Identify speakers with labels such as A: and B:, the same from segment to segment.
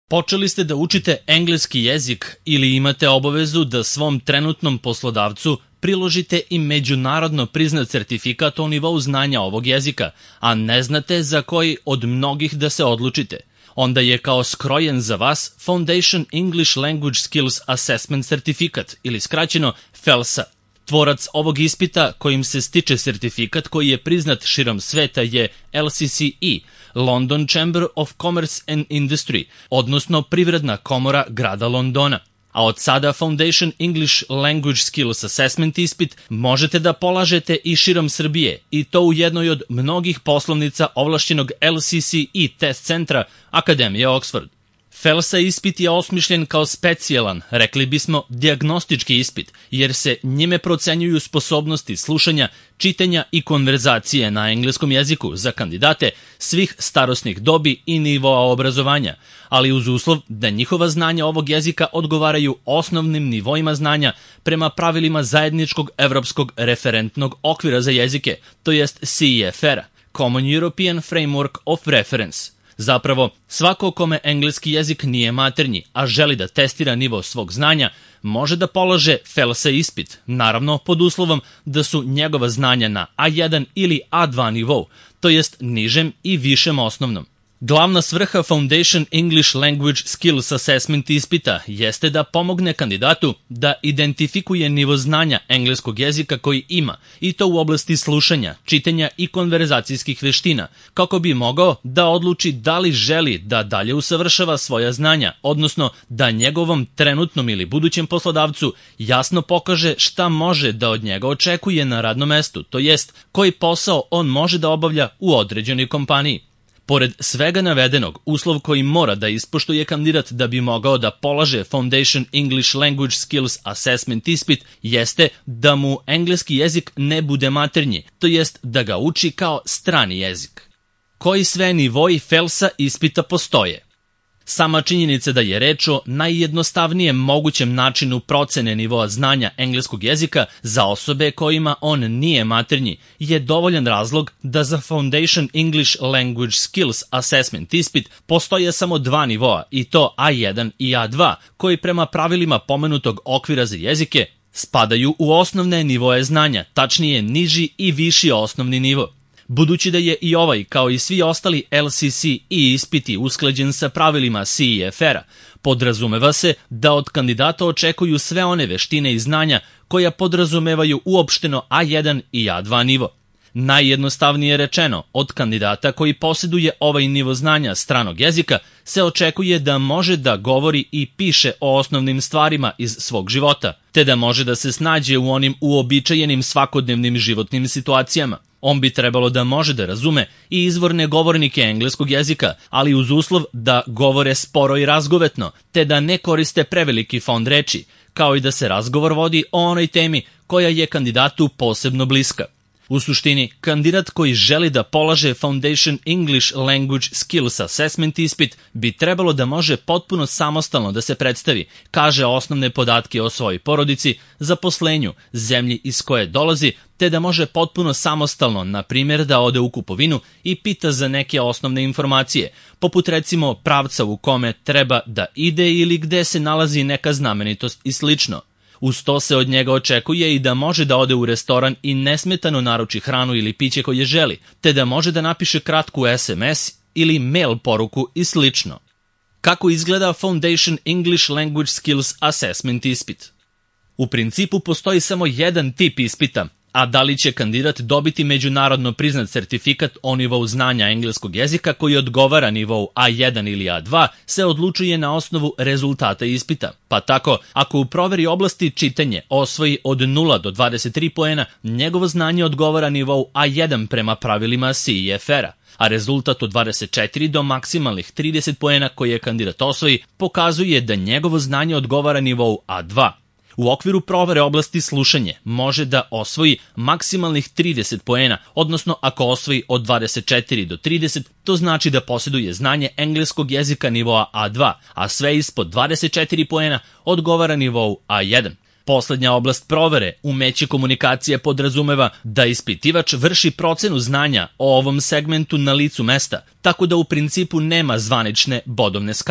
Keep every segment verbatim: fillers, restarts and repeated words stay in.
A: Počeli ste da učite engleski jezik ili imate obavezu da svom trenutnom poslodavcu priložite i međunarodno priznat certifikat o nivou znanja ovog jezika, a ne znate za koji od mnogih da se odlučite. Onda je kao skrojen za vas Foundation English Language Skills Assessment Certificate ili skraćeno FELSA. Tvorac ovog ispita kojim se stiče sertifikat koji je priznat širom sveta je L C C E, London Chamber of Commerce and Industry, odnosno Privredna komora grada Londona. A od sada Foundation English Language Skills Assessment ispit možete da polažete i širom Srbije, i to u jednoj od mnogih poslovnica ovlašćenog L C C E test centra Akademije Oxford. FELSA ispit je osmišljen kao specijalan, rekli bismo, dijagnostički ispit, jer se njime procenjuju sposobnosti slušanja, čitanja i konverzacije na engleskom jeziku za kandidate svih starosnih dobi i nivoa obrazovanja, ali uz uslov da njihova znanja ovog jezika odgovaraju osnovnim nivoima znanja prema pravilima zajedničkog evropskog referentnog okvira za jezike, to jest C E F R-a, Common European Framework of Reference. Zapravo, svako kome engleski jezik nije maternji, a želi da testira nivo svog znanja, može da polaže FELSA ispit, naravno pod uslovom da su njegova znanja na A jedan ili A dva nivou, to jest nižem i višem osnovnom. Glavna svrha Foundation English Language Skills Assessment ispita jeste da pomogne kandidatu da identifikuje nivo znanja engleskog jezika koji ima, i to u oblasti slušanja, čitanja i konverzacijskih veština, kako bi mogao da odluči da li želi da dalje usavršava svoja znanja, odnosno da njegovom trenutnom ili budućem poslodavcu jasno pokaže šta može da od njega očekuje na radnom mestu, to jest koji posao on može da obavlja u određenoj kompaniji. Pored svega navedenog, uslov koji mora da ispoštuje kandidat da bi mogao da polaže Foundation English Language Skills Assessment ispit jeste da mu engleski jezik ne bude maternji, to jest da ga uči kao strani jezik. Koji sve nivoi FELSA ispita postoje? Sama činjenica da je reč o najjednostavnijem mogućem načinu procene nivoa znanja engleskog jezika za osobe kojima on nije maternji je dovoljan razlog da za Foundation English Language Skills Assessment ispit postoje samo dva nivoa, i to A jedan i A dva, koji prema pravilima pomenutog okvira za jezike spadaju u osnovne nivoe znanja, tačnije niži i viši osnovni nivo. Budući da je i ovaj, kao i svi ostali L C C E ispiti usklađen sa pravilima C E F R-a, podrazumeva se da od kandidata očekuju sve one veštine i znanja koja podrazumevaju uopšteno A jedan i A dva nivo. Najjednostavnije rečeno, od kandidata koji posjeduje ovaj nivo znanja stranog jezika se očekuje da može da govori i piše o osnovnim stvarima iz svog života, te da može da se snađe u onim uobičajenim svakodnevnim životnim situacijama. On bi trebalo da može da razume i izvorne govornike engleskog jezika, ali uz uslov da govore sporo i razgovetno, te da ne koriste preveliki fond reči, kao i da se razgovor vodi o onoj temi koja je kandidatu posebno bliska. U suštini, kandidat koji želi da polaže Foundation English Language Skills Assessment ispit bi trebalo da može potpuno samostalno da se predstavi, kaže osnovne podatke o svojoj porodici, zaposlenju, zemlji iz koje dolazi, te da može potpuno samostalno, na primjer, da ode u kupovinu i pita za neke osnovne informacije, poput recimo pravca u kome treba da ide ili gde se nalazi neka znamenitost i slično. Uz to se od njega očekuje i da može da ode u restoran i nesmetano naruči hranu ili piće koje želi, te da može da napiše kratku S M S ili mail poruku i slično. Kako izgleda Foundation English Language Skills Assessment ispit? U principu postoji samo jedan tip ispita, a da li će kandidat dobiti međunarodno priznat sertifikat o nivou znanja engleskog jezika koji odgovara nivou A jedan ili A dva se odlučuje na osnovu rezultata ispita. Pa tako, ako u proveri oblasti čitanje osvoji od nula do dvadeset tri poena, njegovo znanje odgovara nivou A jedan prema pravilima C E F R-a, a rezultat od dvadeset četiri do maksimalnih trideset poena koje kandidat osvoji pokazuje da njegovo znanje odgovara nivou A dva. U okviru provere oblasti slušanje može da osvoji maksimalnih trideset poena, odnosno ako osvoji od dvadeset četiri do trideset, to znači da posjeduje znanje engleskog jezika nivoa A dva, a sve ispod dvadeset četiri poena odgovara nivou A jedan. Poslednja oblast provere, umeće komunikacije, podrazumeva da ispitivač vrši procenu znanja o ovom segmentu na licu mesta, tako da u principu nema zvanične bodovne skale.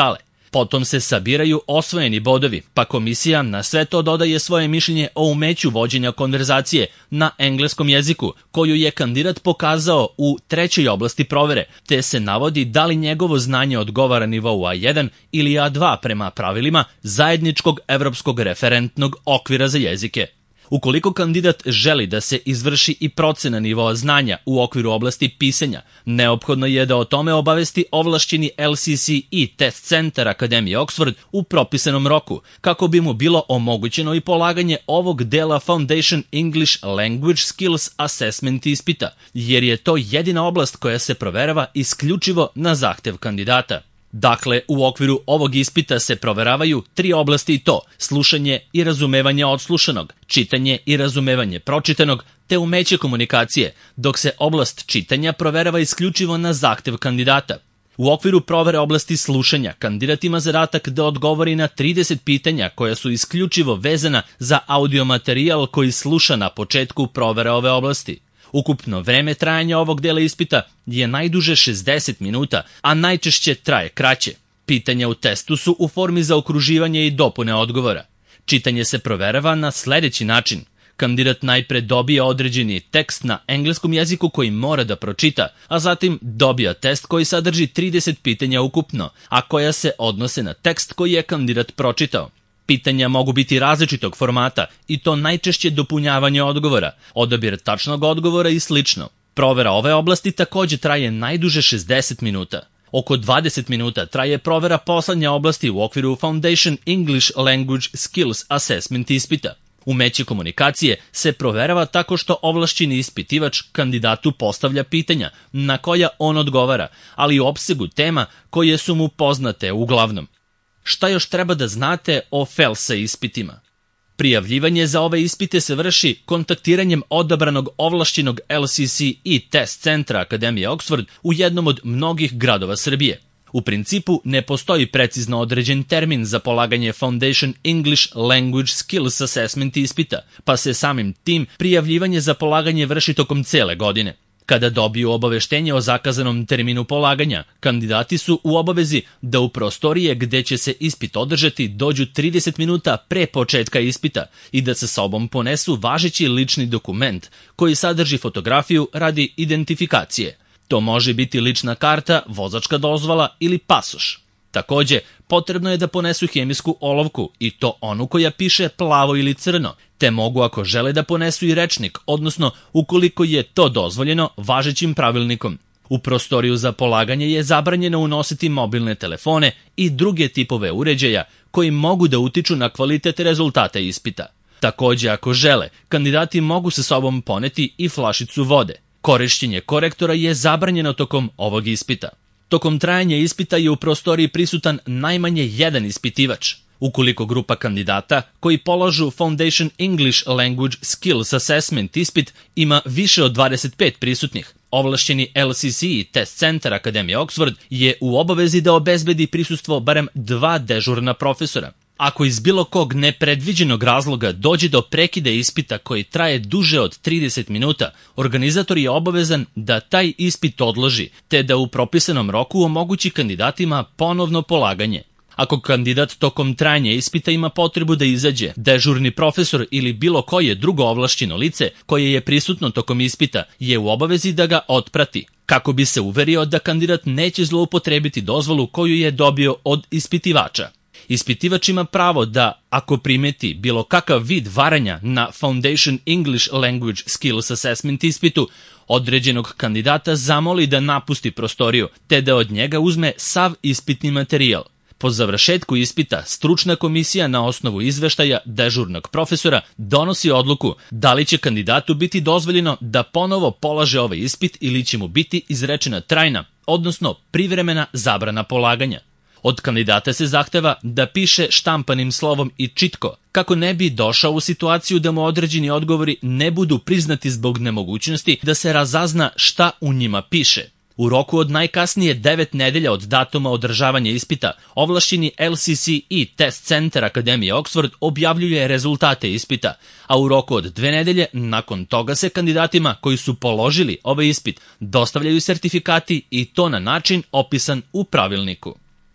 A: Potom se sabiraju osvojeni bodovi, pa komisija na sve to dodaje svoje mišljenje o umeću vođenja konverzacije na engleskom jeziku, koju je kandidat pokazao u trećoj oblasti provere, te se navodi da li njegovo znanje odgovara nivou A jedan ili A dva prema pravilima zajedničkog evropskog referentnog okvira za jezike. Ukoliko kandidat želi da se izvrši i procena nivoa znanja u okviru oblasti pisanja, neophodno je da o tome obavesti ovlašćeni L C C E test centar Akademije Oxford u propisanom roku, kako bi mu bilo omogućeno i polaganje ovog dela Foundation English Language Skills Assessment ispita, jer je to jedina oblast koja se proverava isključivo na zahtev kandidata. Dakle, u okviru ovog ispita se proveravaju tri oblasti i to: slušanje i razumevanje odslušanog, čitanje i razumevanje pročitanog, te umeće komunikacije, dok se oblast čitanja proverava isključivo na zahtev kandidata. U okviru provere oblasti slušanja, kandidat ima zadatak da odgovori na trideset pitanja koja su isključivo vezana za audio materijal koji sluša na početku provere ove oblasti. Ukupno vreme trajanja ovog dela ispita je najduže šezdeset minuta, a najčešće traje kraće. Pitanja u testu su u formi za okruživanje i dopune odgovora. Čitanje se proverava na sledeći način. Kandidat najpre dobija određeni tekst na engleskom jeziku koji mora da pročita, a zatim dobija test koji sadrži trideset pitanja ukupno, a koja se odnose na tekst koji je kandidat pročitao. Pitanja mogu biti različitog formata i to najčešće dopunjavanje odgovora, odabir tačnog odgovora i slično. Provera ove oblasti takođe traje najduže šezdeset minuta. Oko dvadeset minuta traje provera poslednje oblasti u okviru Foundation English Language Skills Assessment ispita. Umeće komunikacije se proverava tako što ovlašćeni ispitivač kandidatu postavlja pitanja na koja on odgovara, ali i u opsegu tema koje su mu poznate uglavnom. Šta još treba da znate o FELSA ispitima? Prijavljivanje za ove ispite se vrši kontaktiranjem odabranog ovlašćenog L C C E test centra Akademije Oxford u jednom od mnogih gradova Srbije. U principu ne postoji precizno određen termin za polaganje Foundation English Language Skills Assessment ispita, pa se samim tim prijavljivanje za polaganje vrši tokom cele godine. Kada dobiju obaveštenje o zakazanom terminu polaganja, kandidati su u obavezi da u prostorije gde će se ispit održati dođu trideset minuta pre početka ispita i da sa sobom ponesu važeći lični dokument koji sadrži fotografiju radi identifikacije. To može biti lična karta, vozačka dozvola ili pasoš. Takođe, potrebno je da ponesu hemijsku olovku i to onu koja piše plavo ili crno, te mogu ako žele da ponesu i rečnik, odnosno ukoliko je to dozvoljeno važećim pravilnikom. U prostoriju za polaganje je zabranjeno unositi mobilne telefone i druge tipove uređaja koji mogu da utiču na kvalitet rezultata ispita. Takođe, ako žele, kandidati mogu sa sobom poneti i flašicu vode. Korišćenje korektora je zabranjeno tokom ovog ispita. Tokom trajanja ispita je u prostoriji prisutan najmanje jedan ispitivač. Ukoliko grupa kandidata koji polažu Foundation English Language Skills Assessment ispit ima više od dvadeset pet prisutnih, ovlašćeni L C C E test centar Akademije Oxford je u obavezi da obezbedi prisustvo barem dva dežurna profesora. Ako iz bilo kog nepredviđenog razloga dođe do prekida ispita koji traje duže od trideset minuta, organizator je obavezan da taj ispit odloži, te da u propisanom roku omogući kandidatima ponovno polaganje. Ako kandidat tokom trajanja ispita ima potrebu da izađe, dežurni profesor ili bilo koje drugo ovlašćeno lice koje je prisutno tokom ispita je u obavezi da ga otprati, kako bi se uverio da kandidat neće zloupotrebiti dozvolu koju je dobio od ispitivača. Ispitivač ima pravo da, ako primeti bilo kakav vid varanja na Foundation English Language Skills Assessment ispitu, određenog kandidata zamoli da napusti prostoriju, te da od njega uzme sav ispitni materijal. Po završetku ispita, stručna komisija na osnovu izveštaja dežurnog profesora donosi odluku da li će kandidatu biti dozvoljeno da ponovo polaže ovaj ispit ili će mu biti izrečena trajna, odnosno privremena zabrana polaganja. Od kandidata se zahteva da piše štampanim slovom i čitko, kako ne bi došao u situaciju da mu određeni odgovori ne budu priznati zbog nemogućnosti da se razazna šta u njima piše. U roku od najkasnije devet nedelja od datuma održavanja ispita, ovlašćeni L C C E test centar Akademije Oxford objavljuje rezultate ispita, a u roku od dve nedelje nakon toga se kandidatima koji su položili ovaj ispit dostavljaju sertifikati i to na način opisan u pravilniku.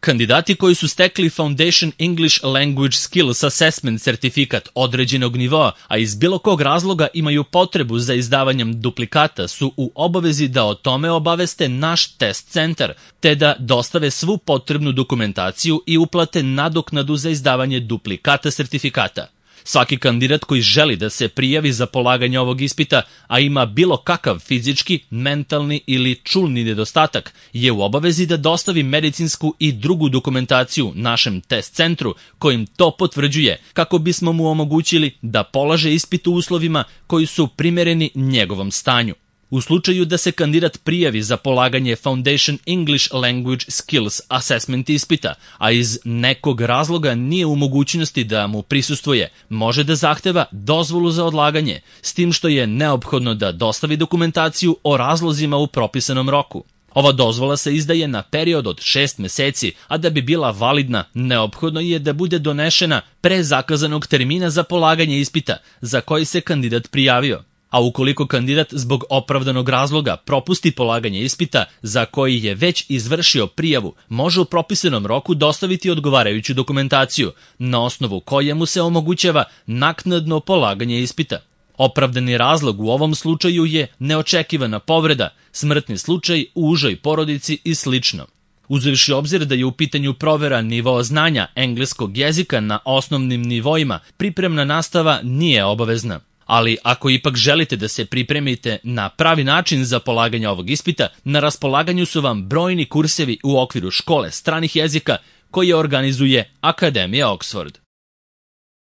A: Kandidati koji su stekli Foundation English Language Skills Assessment sertifikat određenog nivoa, a iz bilo kog razloga imaju potrebu za izdavanjem duplikata, su u obavezi da o tome obaveste naš test centar, te da dostave svu potrebnu dokumentaciju i uplate nadoknadu za izdavanje duplikata sertifikata. Svaki kandidat koji želi da se prijavi za polaganje ovog ispita, a ima bilo kakav fizički, mentalni ili čulni nedostatak, je u obavezi da dostavi medicinsku i drugu dokumentaciju našem test centru kojim to potvrđuje, kako bismo mu omogućili da polaže ispit u uslovima koji su primereni njegovom stanju. U slučaju da se kandidat prijavi za polaganje Foundation English Language Skills Assessment ispita, a iz nekog razloga nije u mogućnosti da mu prisustvuje, može da zahteva dozvolu za odlaganje, s tim što je neophodno da dostavi dokumentaciju o razlozima u propisanom roku. Ova dozvola se izdaje na period od šest meseci, a da bi bila validna, neophodno je da bude donešena pre zakazanog termina za polaganje ispita za koji se kandidat prijavio. A ukoliko kandidat zbog opravdanog razloga propusti polaganje ispita za koji je već izvršio prijavu, može u propisanom roku dostaviti odgovarajuću dokumentaciju, na osnovu koje mu se omogućava naknadno polaganje ispita. Opravdani razlog u ovom slučaju je neočekivana povreda, smrtni slučaj u užoj porodici i slično. Uzevši obzir da je u pitanju provera nivoa znanja engleskog jezika na osnovnim nivoima, pripremna nastava nije obavezna. Ali ako ipak želite da se pripremite na pravi način za polaganje ovog ispita, na raspolaganju su vam brojni kursevi u okviru škole stranih jezika koje organizuje Akademija Oxford.